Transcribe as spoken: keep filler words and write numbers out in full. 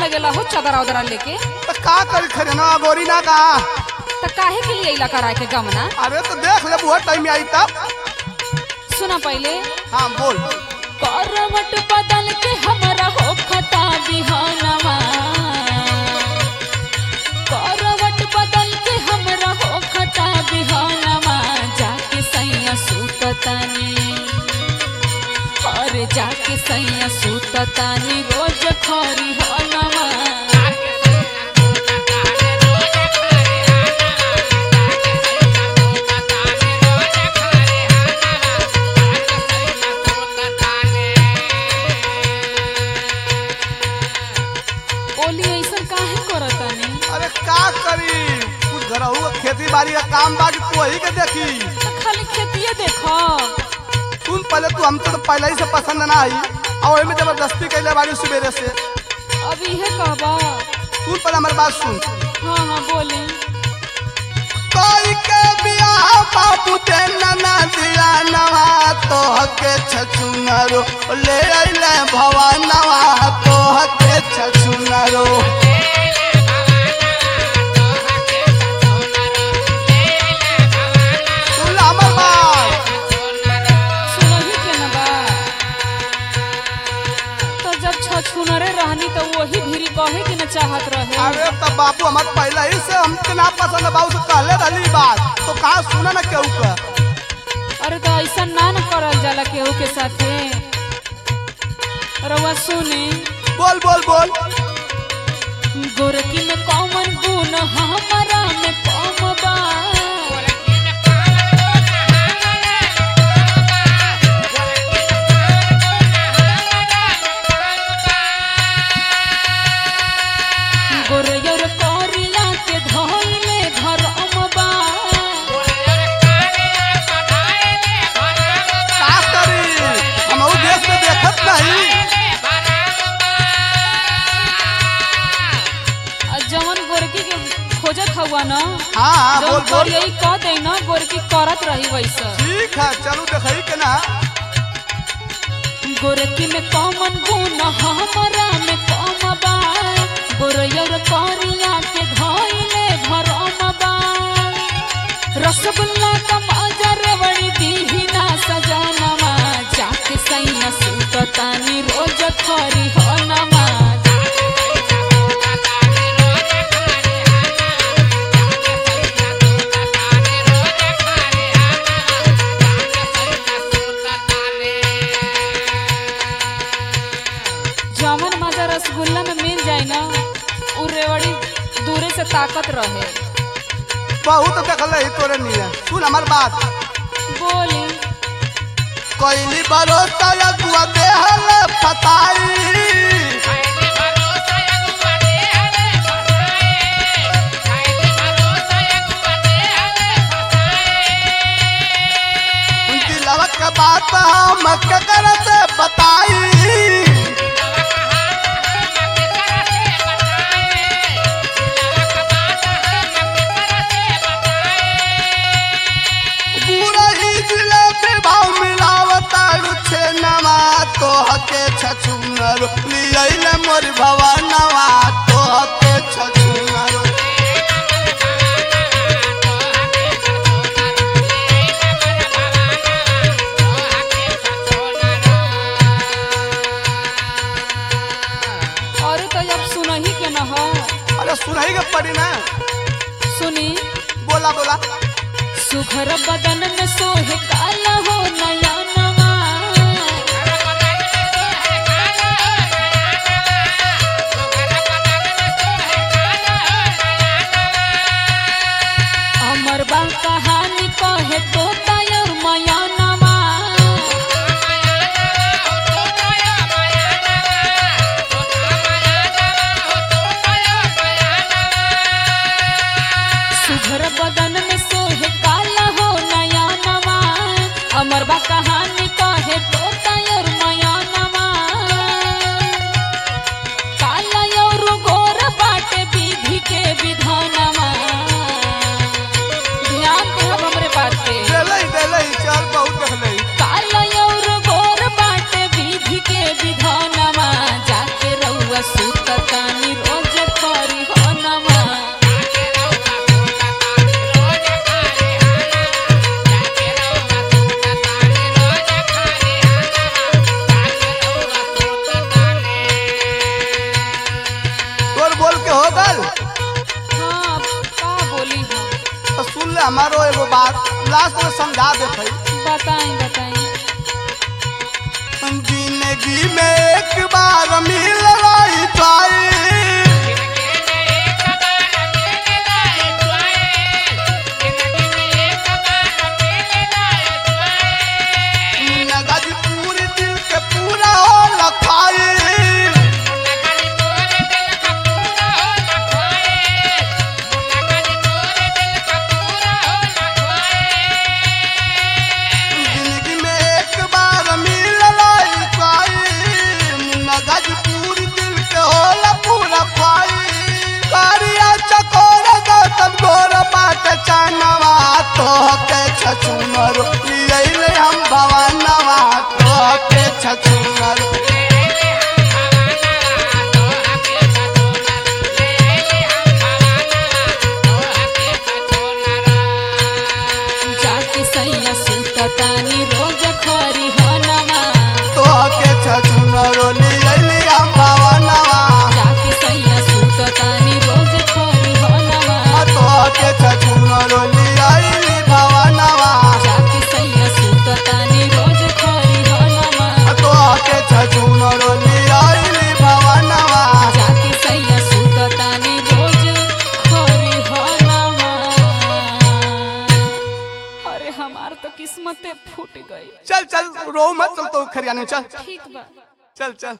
लगेला हो चदरा उदरा लेके? तो का करी खरे ना गोरी ना का। तो काहे के लिए इला कराए के गमना? अरे तो देख ले बहुत टाइम में आई तब। सुना पहले। हाँ बोल। करवट बदल के हमरा हो खता बिहानवा, करवट बदल के हमरा हो खता बिहानवा, जाके सैया सूततानी और जाके सैया सूततानी रोज खरी हनवा। अरे का करी कुछ घरहू खेती बाड़ी का काम बाकी तू वही के देखी। खाली खेतिए देखो। सुन पहले तू हमको तो पहले ही से पसंद ना आई और में जबरदस्ती कैले बाड़ी सवेरे से। अभी है कहबा। सुन पहले हमारी बात सुन। हाँ हाँ बोले। कोई के बियाह बाबू दे ना दिया नवा तो के छछुनरो ले आइले भवानवा तो के छछुनरो। छुनरे रहनी तो वही भीरी कहे कि न चाहत रहे। अरे तो बाबू हमारे पहले ही से हमके ना पसंद बाबू से कहले रहली बात तो कहा सुना ना केहू का। अरे तो ऐसा ना न करल जाला केहू के साथे। रवा सुने। बोल बोल बोल। गोरकी में कौन गुण हमारा में कम बा, गोरयर करिया के धइले घरम बा। का करी हम उ देश में देखत नहीं। जवन गोरकी के खोजत हुआ ना। हाँ हाँ बोल बोल। यही कह दे ना गोरकी करत रही वैसा। ठीक है चलो देखई के ना। गोरकी में कौन गुण हमारा में कम बा, गोरयर करिया के धइले घरम बा। रसगुल्ला का मजा रेवड़ी दीहिना सजनवा, जाके सैया सूततानी रोज खरी हनवा। जवन मजा रसगुल्ला में मिल जाए ना उ रेवड़ी दूरे से ताकत रहे। बहुत देखले ही तोरे निया। सुन हमार बात। बोली। कोइली भरोसा या दुआ देहल फताई, दिलवा के बात हम केकरा से बताई। छछुनरो लियले मोर भवानवा तो के छछुनरो। अरे तो अब सुनही के न हो। अरे सुनही के पड़ी ना। सुनी। बोला बोला। सुघर बदन में सोहे काला हो नयनवा, अमर बा कहानी कहे तोता और मयनवा। सुघर बदन में सोहे काला हो नयनवा, अमर बा कहानी कहे तोता और मयनवा। काला और गोर बाटे विधि के विधानवा। ध्यान दे हमरे बात पे। देले देले चल बहुत देखले। काला और गोर बाटे विधि के विधानवा, जाके रउआ सूततानी हमारो एगो बात लास्ट में समझा देते बताई बताई। जिंदगी में एक बार मिल रही चाहे पूरी दिल के पूरा हो लखाई जिंदगी में एक बार मिल रही मगज पूरी दिल के होला पूरा पाई कारिया चकोर गौतम गोर बाट चानवा तो के छछुनर लियले हम भवनवा तो के छछुनर जाके सैया सुततानी रोज खरी हनवा तो के छछुनर लियले हम भवनवा जाके सैया सुततानी रोज खरी हनवा तो के छछुनर लियले भवनवा जाके सैया सुततानी रोज खरी हनवा तो के छछुनर लियले भवनवा जाके सैया सुततानी रोज खरी हनवा। अरे हमार तो किस्मते फूट गई। चल चल रो मत चल तो खरियाने चल ठीक बा। चल चल।